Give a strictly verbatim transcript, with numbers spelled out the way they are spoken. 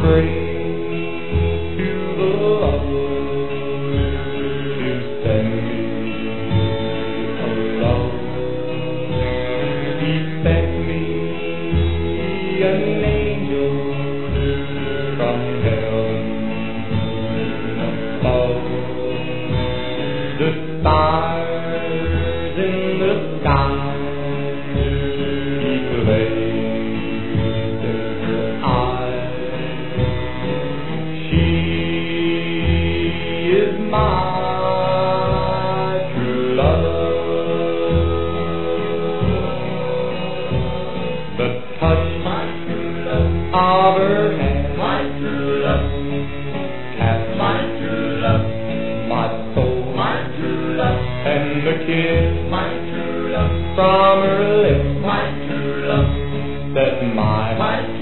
straight to the lover to send me alone. He sent me an angel from heaven above. The stars in the sky he placed in her eyes. She is my true love. The touch my true love of her hand, my true love, cast my true love, my soul, my true love, and the kiss, my true love, from her lips, my true love, set my, my